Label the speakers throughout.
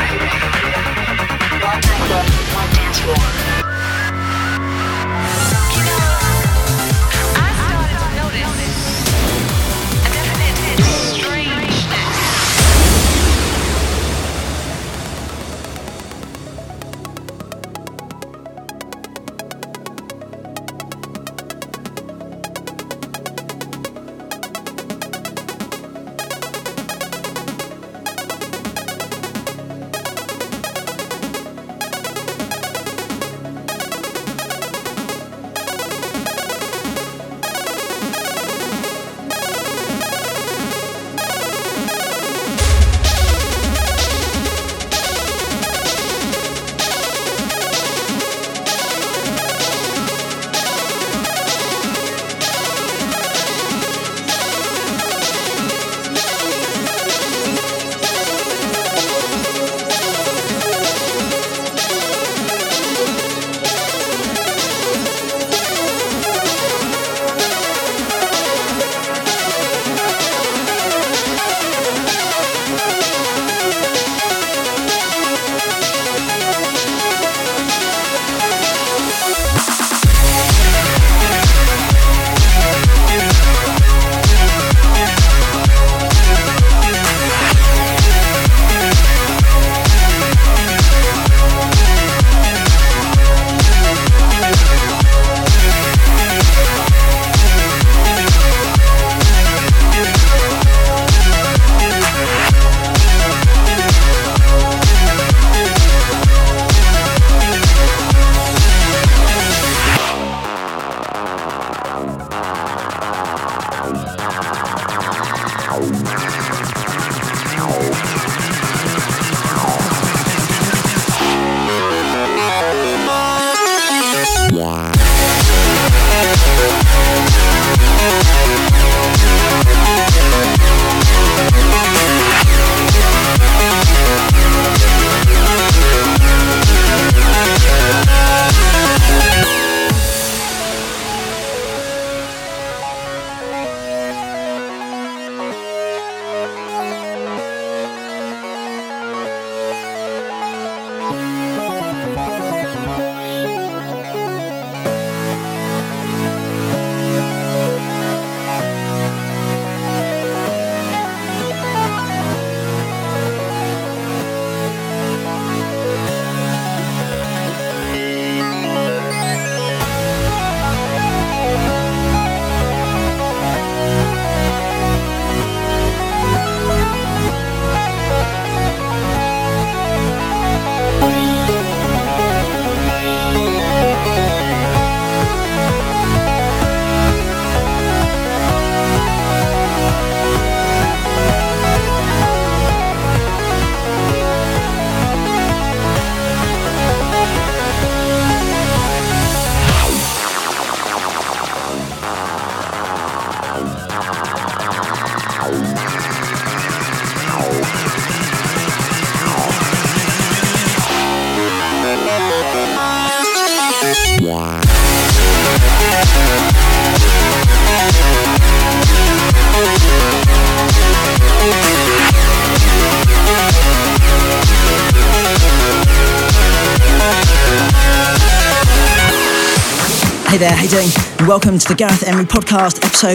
Speaker 1: Hey there, how you doing? Welcome to the Gareth Emery Podcast, episode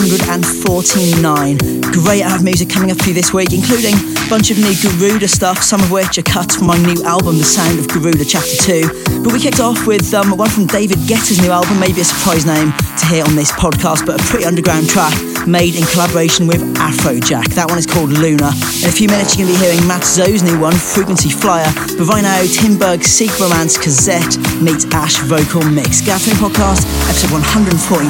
Speaker 1: 149. Great out of music coming up for you this week, including a bunch of new Garuda stuff, some of which are cuts from my new album, The Sound of Garuda Chapter 2. But we kicked off with one from David Guetta's new album, maybe a surprise name to hear on this podcast, but a pretty underground track made in collaboration with Afrojack. That one is called Luna. In a few minutes you're going to be hearing Matt Zoe's new one, Frequency Flyer, but right now Tim Berg's Secret Romance Cassette meets Ash Vocal Mix. Gareth Emery Podcast, episode 149.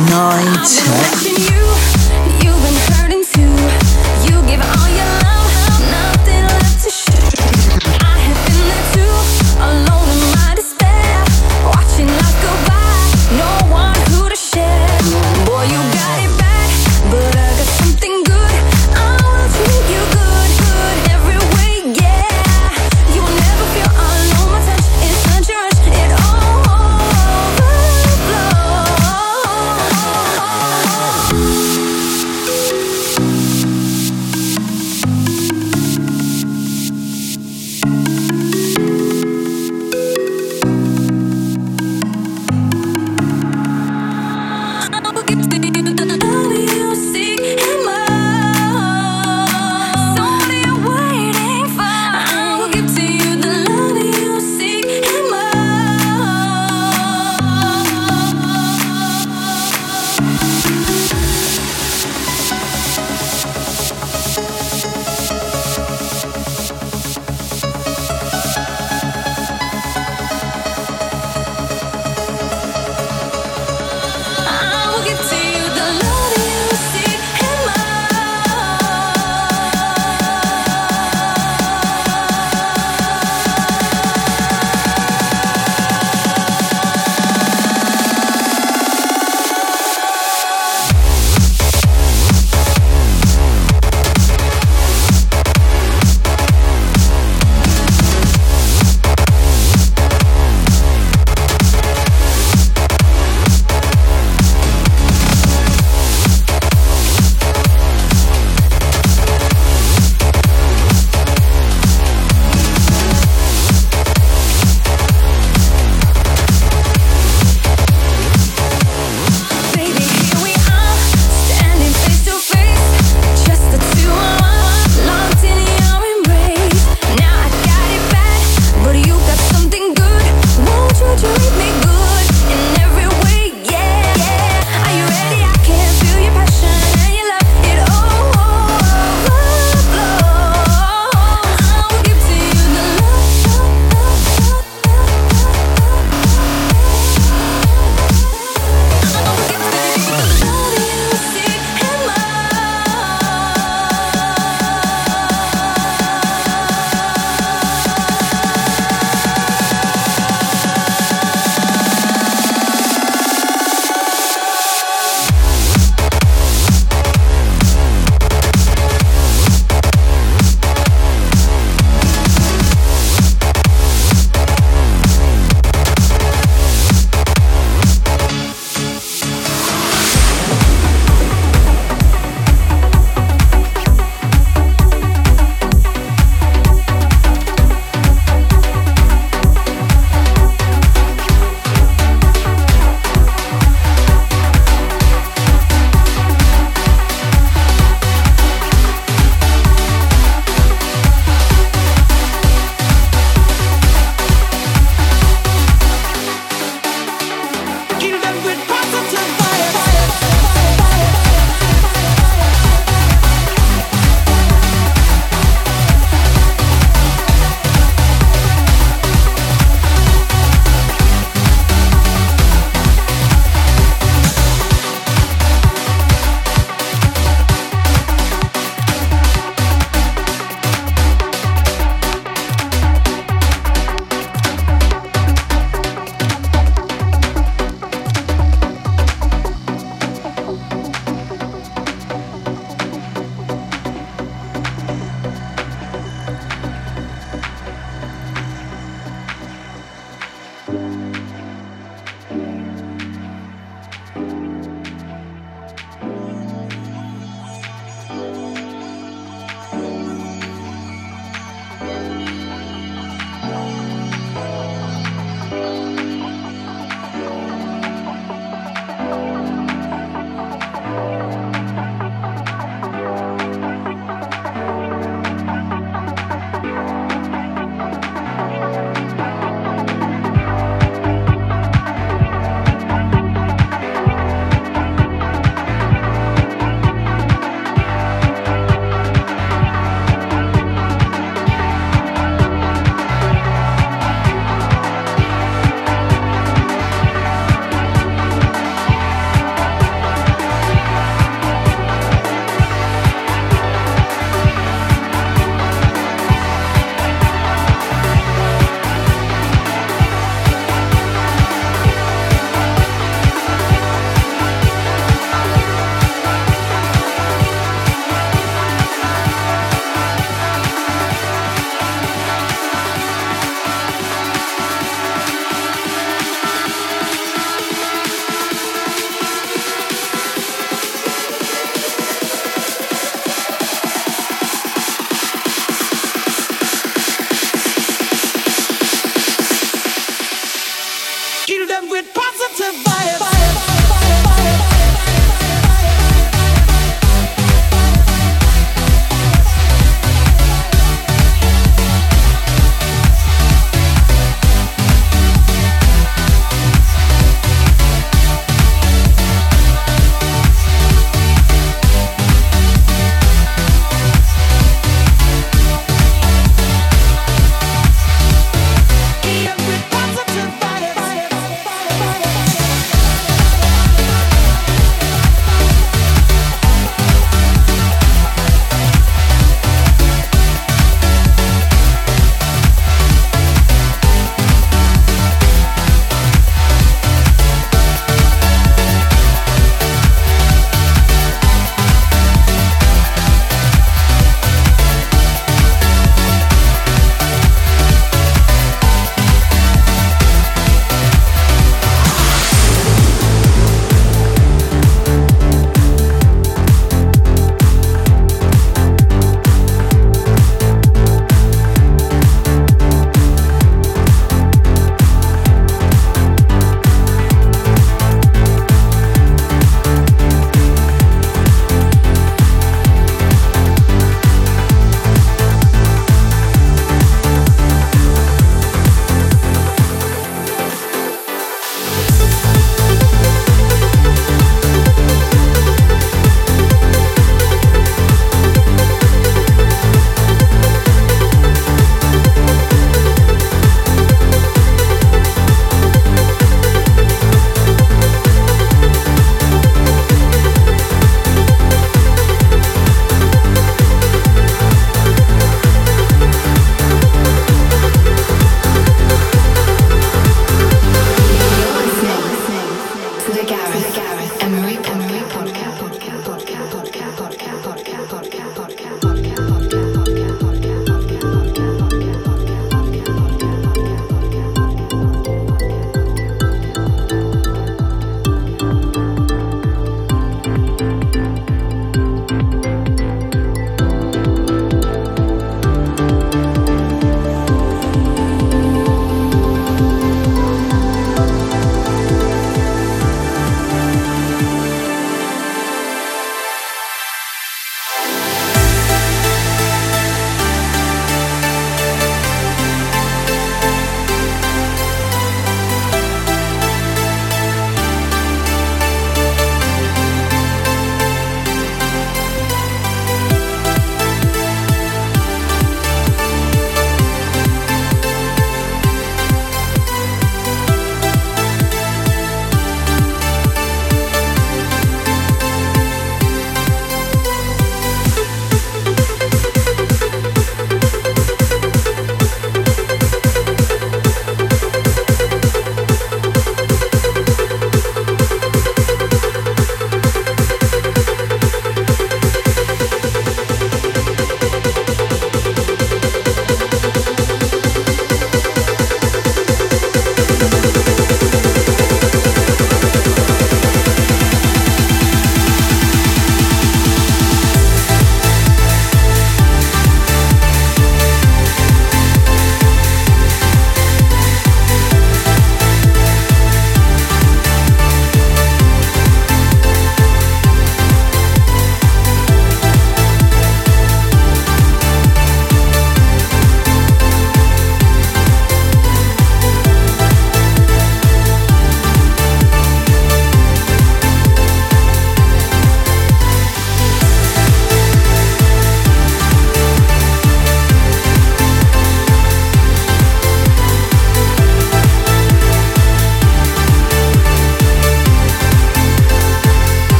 Speaker 2: You've been hurting too. You give all your love, nothing left to share. I have been there too, alone in my despair, watching life go by, no one who to share. Boy, you got it bad, but I got something good. I will treat you good, good every way, yeah. You'll never feel alone. My touch is such a rush, it all overflows.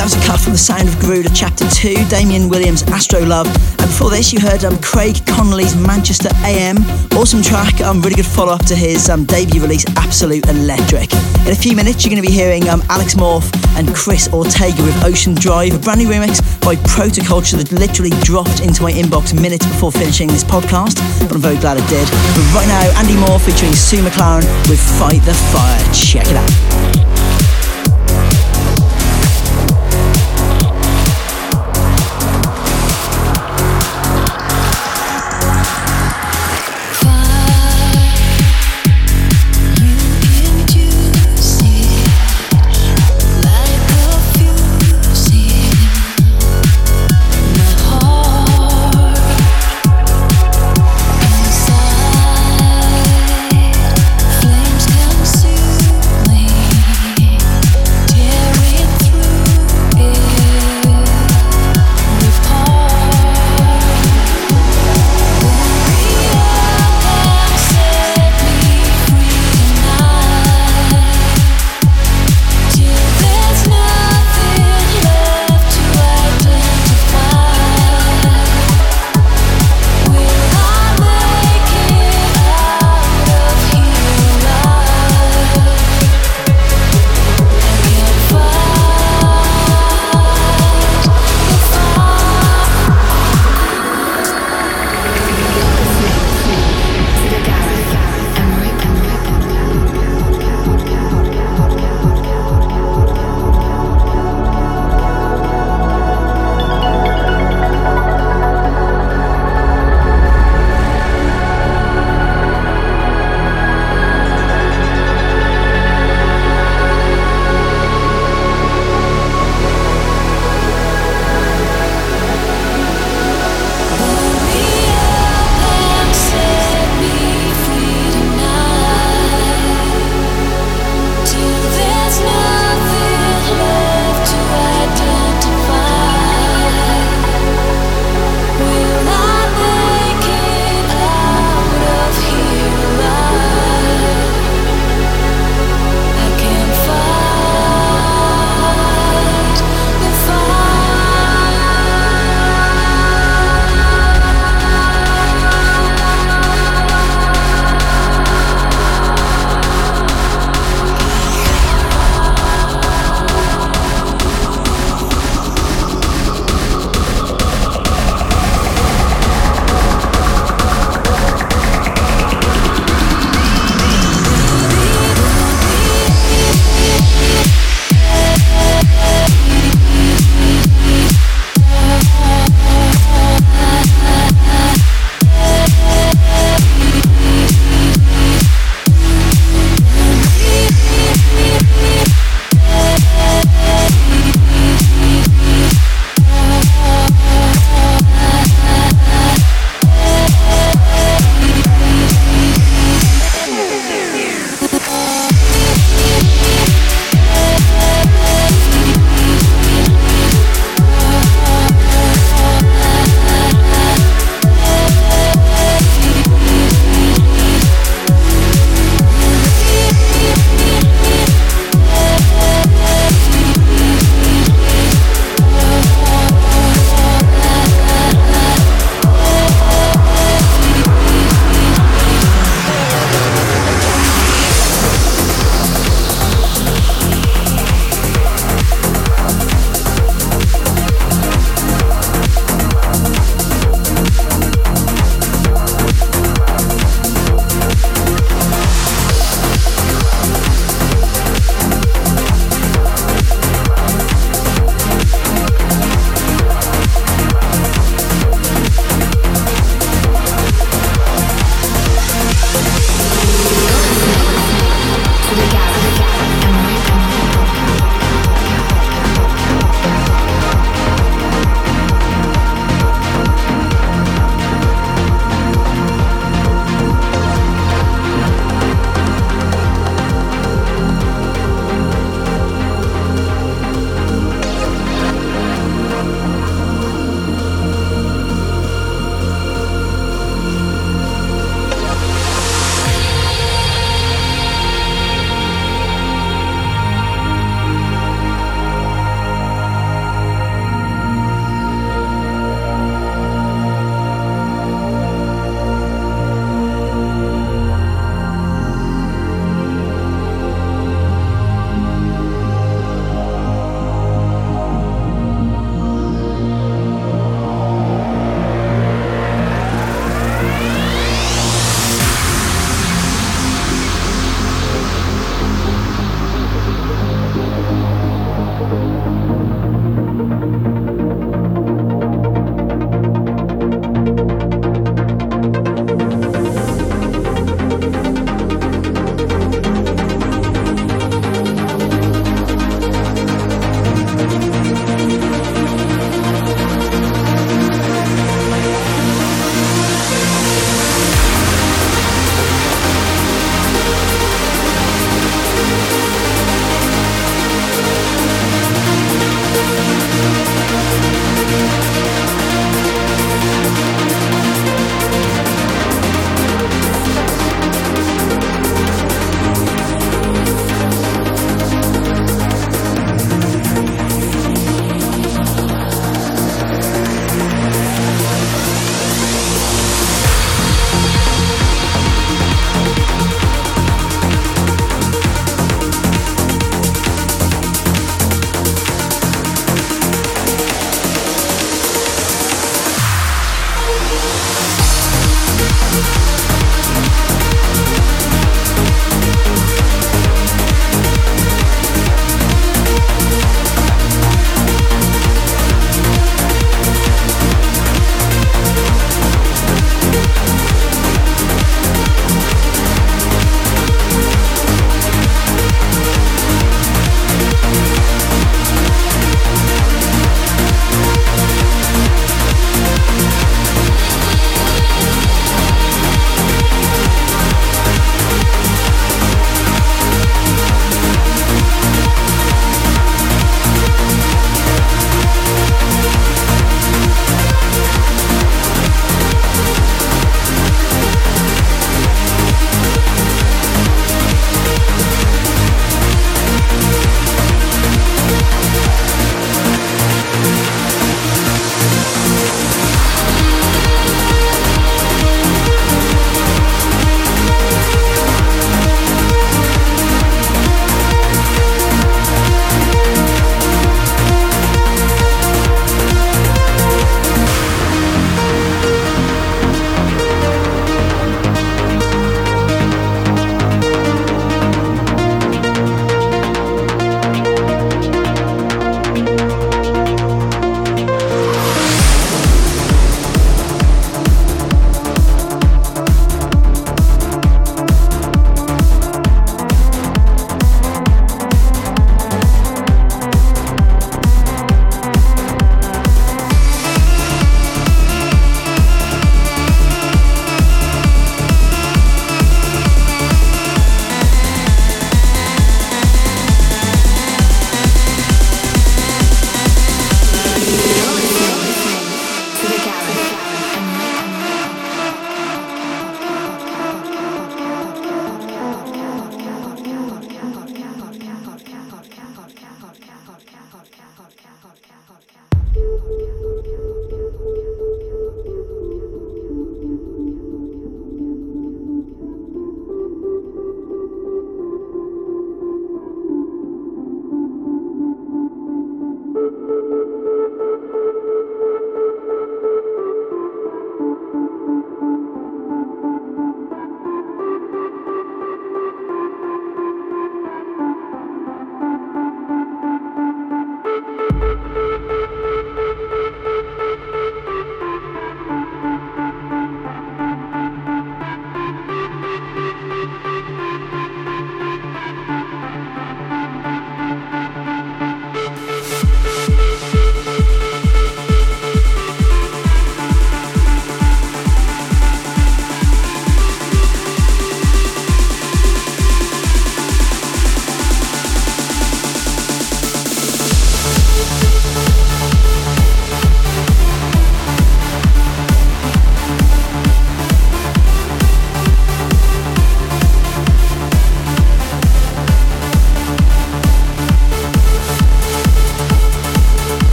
Speaker 1: that was a cut from The Sound of Garuda Chapter 2, Damien Williams' Astro Love. And before this, you heard Craig Connolly's Manchester AM. Awesome track, really good follow-up to his debut release, Absolute Electric. In a few minutes, you're going to be hearing Alex Morph and Chris Ortega with Ocean Drive, a brand new remix by Protoculture that literally dropped into my inbox minutes before finishing this podcast, but I'm very glad it did. But right now, Andy Moore featuring Sue McLaren with Fight the Fire. Check it out.
Speaker 2: Flames consume me.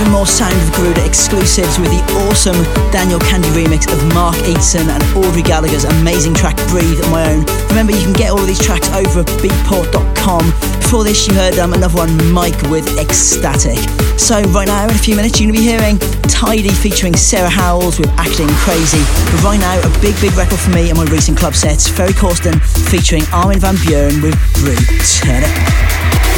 Speaker 1: even more Sound of Garuda exclusives with the awesome Daniel Kandi remix of Mark Eaton and Audrey Gallagher's amazing track Breathe on my own. Remember, you can get all of these tracks over at beatport.com. Before this, you heard another one, Mike with Ecstatic. So right now, in a few minutes, you're going to be hearing Tidy featuring Sarah Howells with Acting Crazy. But right now, a big record for me and my recent club sets. Ferry Corsten featuring Armin van Buuren with Brute. Turn it up.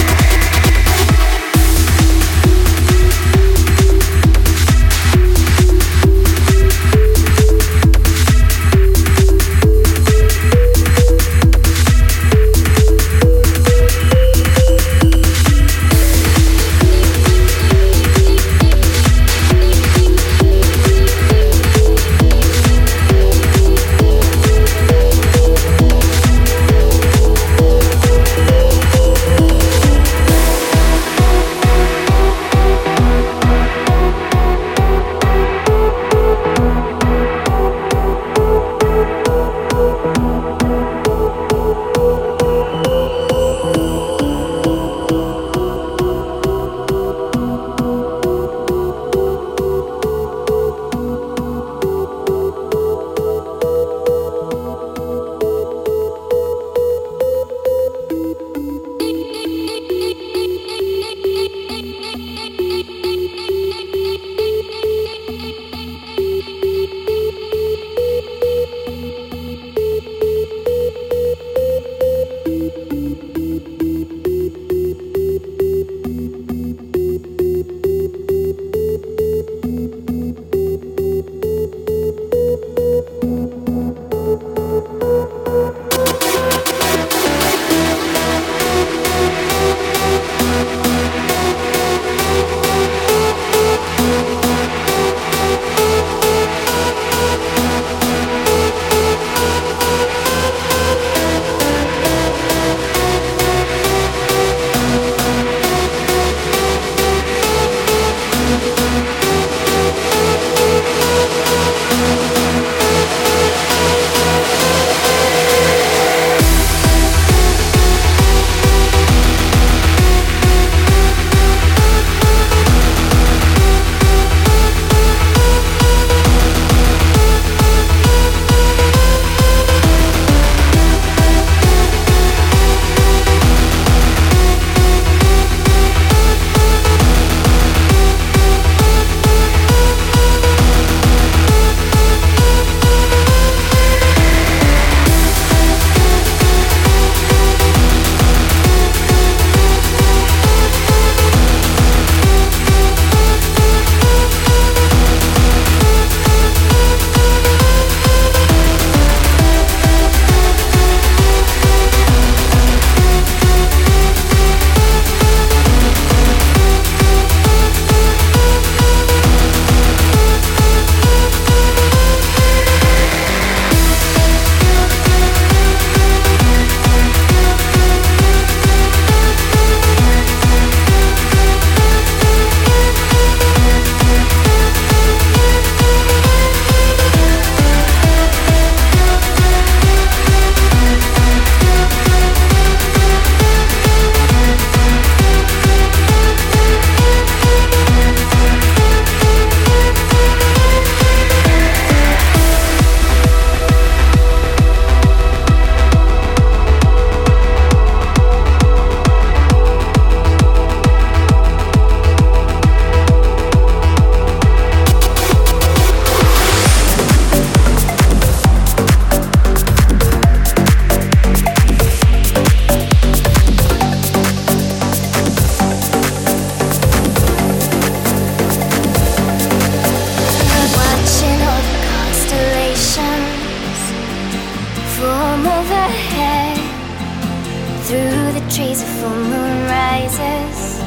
Speaker 2: trees, a full moon rises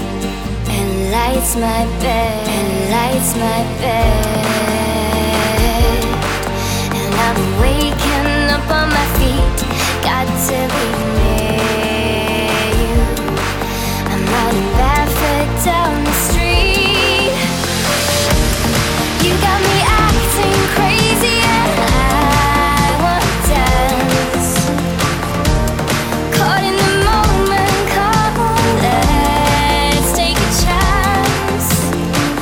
Speaker 2: and lights my bed, and I'm waking up on my feet, got to be near you. I'm running barefoot down the street. You got me acting crazy and I wanna dance. Caught in the moment, come on, let's take a chance.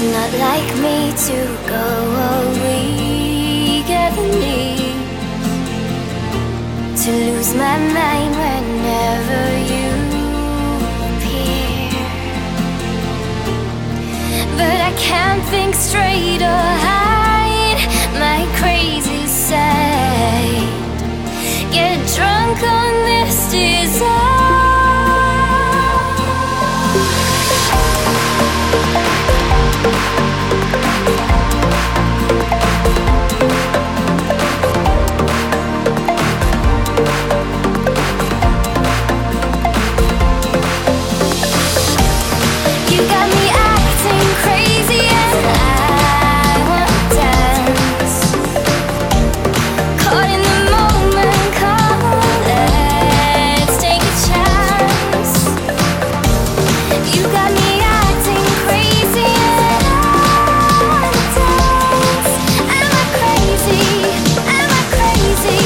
Speaker 2: not like me to go a week at the knee, to lose my mind whenever you appear. But I can't think straight or hide my crazy side. Get drunk on this desire. You got me acting crazy and I wanna dance. Caught in the moment, come on, let's take a chance. You got me acting crazy and I wanna dance. Am I crazy? Am I crazy?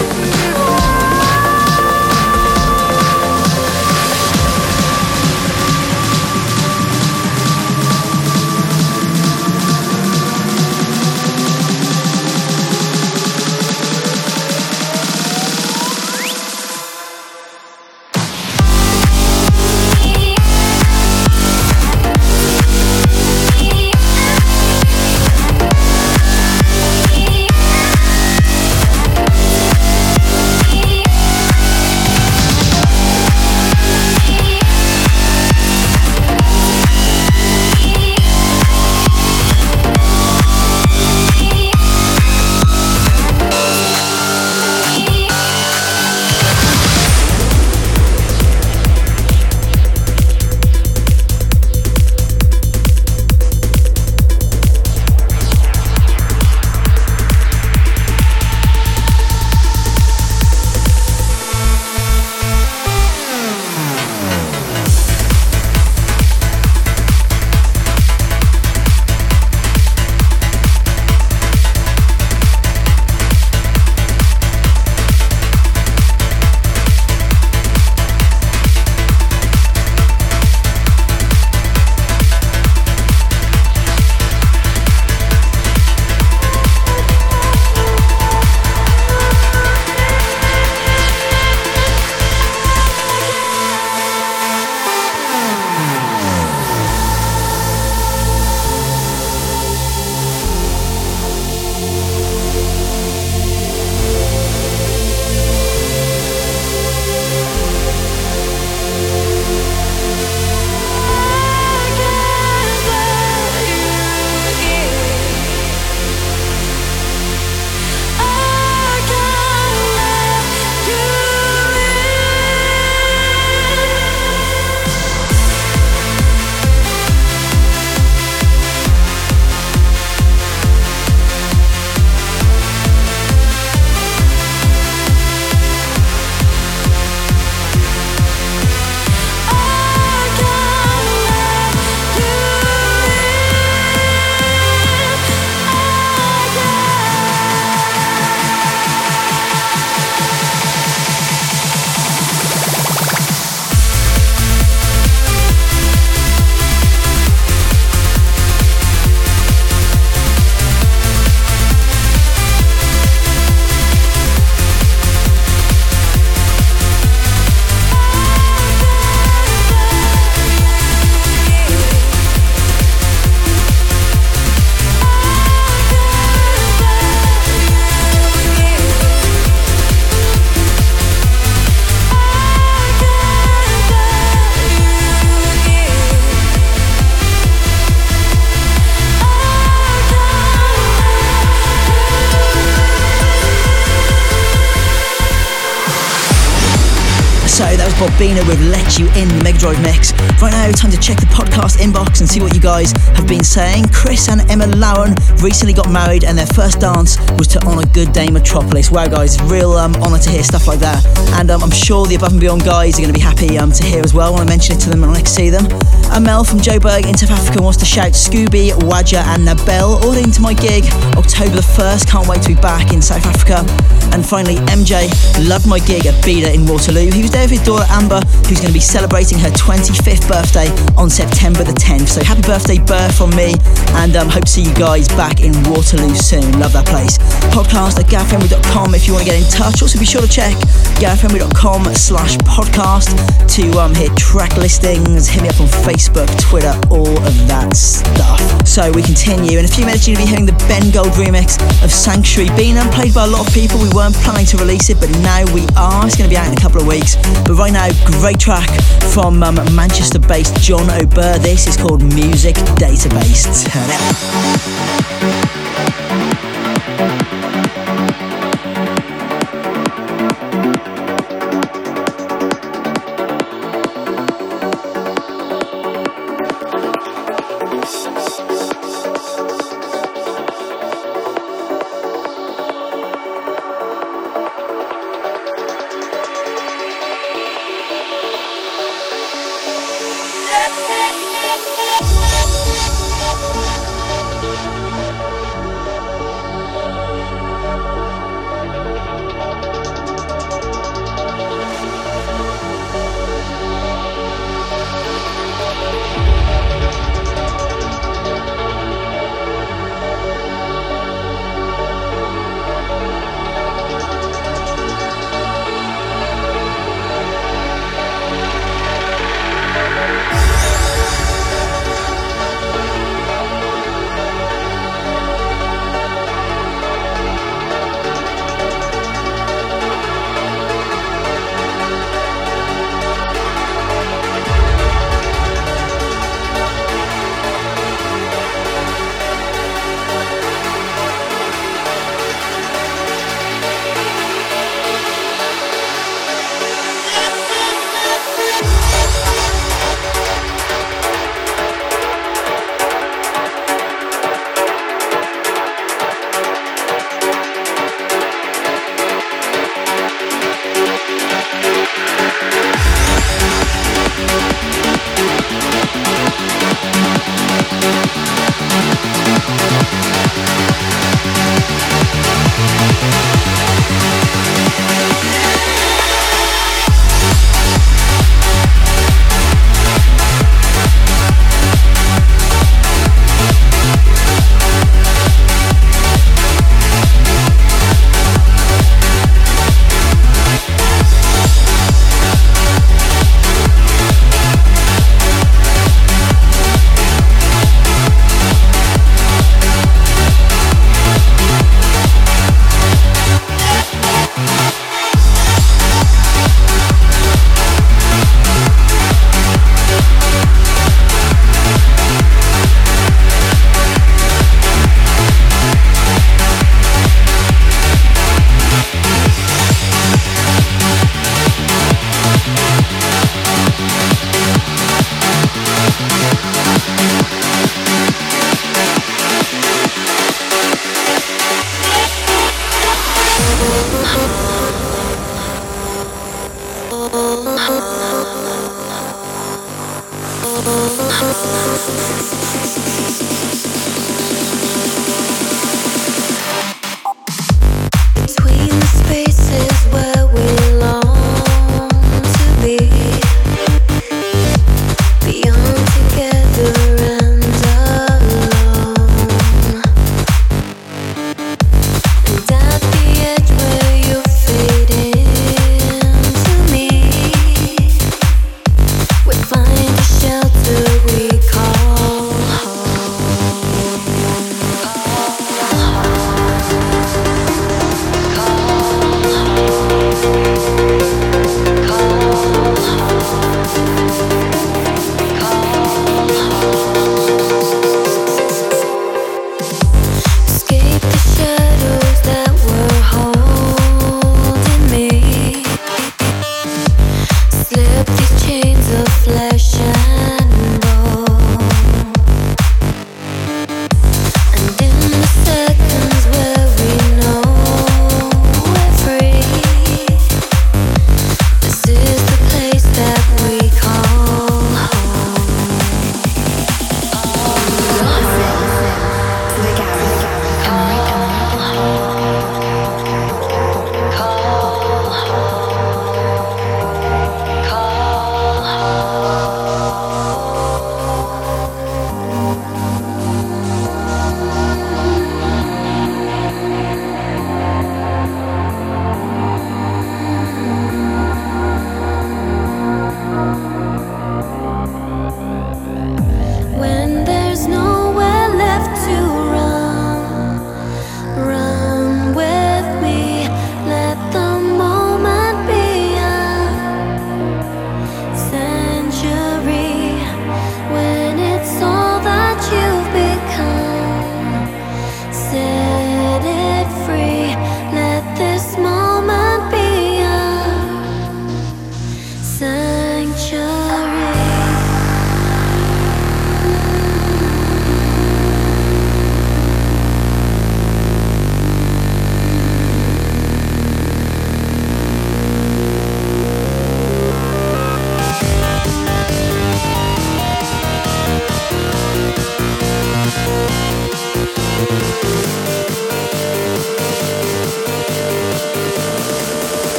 Speaker 1: So that was Bobina with Let You In, the Mega Drive mix. Right now, time to check the podcast inbox and see what you guys have been saying. Chris and Emma Lowen recently got married and their first dance was to On a Good Day Metropolis. Wow guys, real honour to hear stuff like that. And I'm sure the Above and Beyond guys are going to be happy to hear as well when I mention it to them and when I see them. Mel from Joburg in South Africa wants to shout Scooby, Wadja and Nabel all into my gig October the 1st. Can't wait to be back in South Africa. And finally, MJ loved my gig at Bida in Waterloo. He was there with his daughter and Amber, who's going to be celebrating her 25th birthday on September the 10th. So happy birthday, Burr, from me, and hope to see you guys back in Waterloo soon. Love that place. Podcast at garethhenry.com if you want to get in touch. Also be sure to check garethhenry.com/podcast to hear track listings, hit me up on Facebook, Twitter, all of that stuff. So we continue. In a few minutes you're going to be hearing the Ben Gold remix of Sanctuary, being played by a lot of people. We weren't planning to release it, but now we are. It's going to be out in a couple of weeks. But right now, great track from Manchester-based John O'Byrne. This is called Music Database. Turn it up.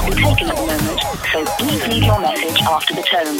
Speaker 3: be taken at the moment, so please leave your message after the tone.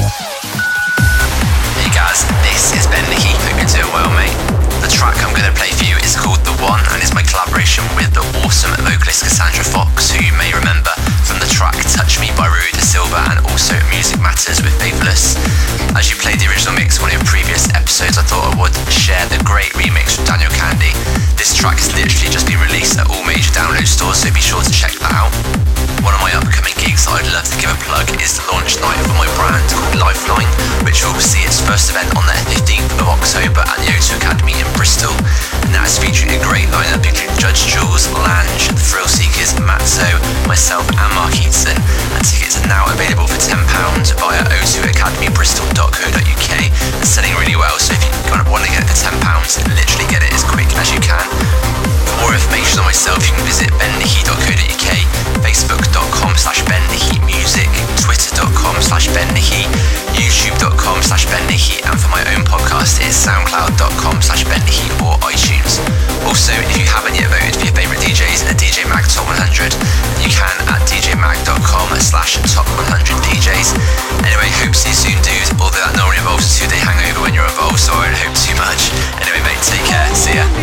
Speaker 4: Hey guys, this is Ben Nicky. Hope you're doing well, mate. The track I'm going to play for you is called The One and is my collaboration with the awesome vocalist Cassandra Fox, who you may remember from the track Touch Me by Rui da Silva and also Music Matters with Faithless. As you played the original mix on your previous episodes, I thought I would share the great remix from Daniel Kandi. This track has literally just been released at all major download stores, so be sure to check that out. One of my upcoming gigs that I'd love to give a plug is the launch night for my brand called Lifeline, which will see its first event on the 15th of October at the O2 Academy in Bristol. And that is featuring a great lineup including Judge Jules, Lange, The Thrill Seekers, Matzo, myself and Mark Eatson. And tickets are now available for £10 via o2academybristol.co.uk and selling really well, so if you kind of want to get it for £10, literally get it as quick as you can. For more information on myself, you can visit bennicky.co.uk, facebook.com/bennickymusic, twitter.com/bennicky, youtube.com/bennicky, and for my own podcast it's soundcloud.com/bennicky or iTunes. Also, if you haven't yet voted for your favourite DJs in the DJ Mag Top 100, you can at djmag.com/top100DJs. Anyway, hope to see you soon, dude, although that normally involves a 2-day hangover when you're involved, so I won't hope too much. Anyway, mate, take care, see ya.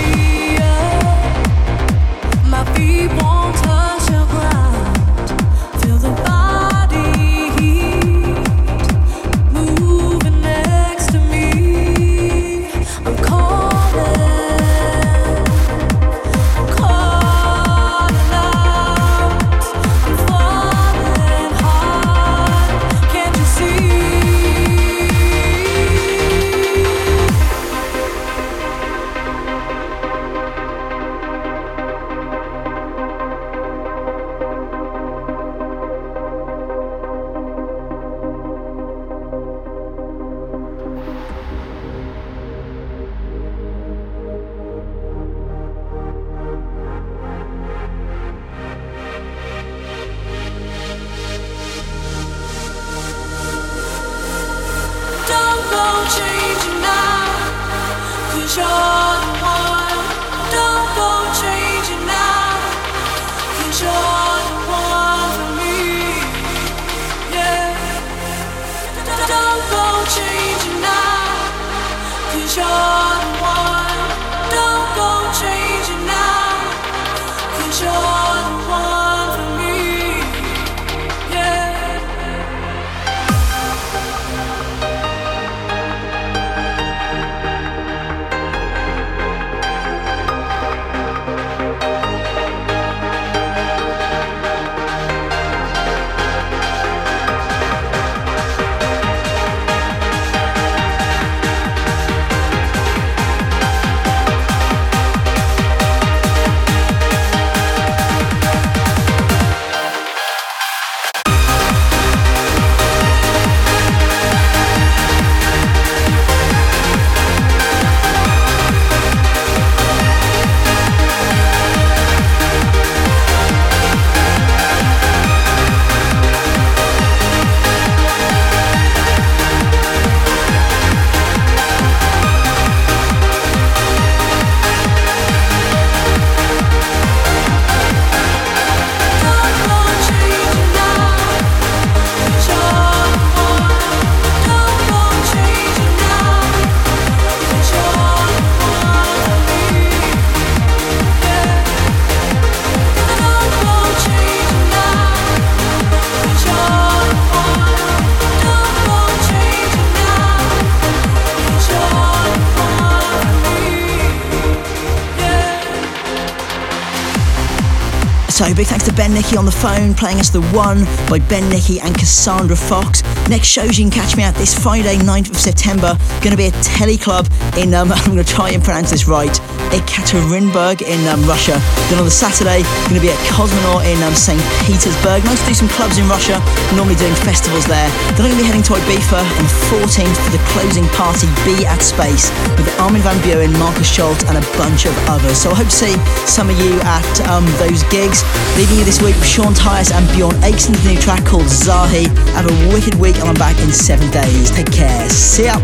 Speaker 2: My feet won't touch the ground. Feel the body heat moving next to me. I'm calling out. I'm falling hard. Can't you see? Don't go changing now, 'cause you're the one. Don't go changing now, 'cause you're the one for me. Yeah. Don't go changing now, 'cause you're the one. Don't go changing now, 'cause you're the one for me. Yeah.
Speaker 1: So big thanks to Ben Nicky on the phone, playing us The One by Ben Nicky and Cassandra Fox. Next shows you can catch me at this Friday, 9th of September. Going to be a telly club in, I'm going to try and pronounce this right, Ekaterinburg in Russia. Then on the Saturday, going to be at Cosmonaut in St. Petersburg. Nice to do some clubs in Russia, normally doing festivals there. Then I'm going to be heading to Ibiza on the 14th for the closing party, Be at Space, with Armin van Buuren, Marcus Schultz and a bunch of others. So I hope to see some of you at those gigs. Leaving you this week with Sean Tyas and Bjorn Aikson's new track called Zahi. Have a wicked week and I'm back in 7 days. Take care. See ya.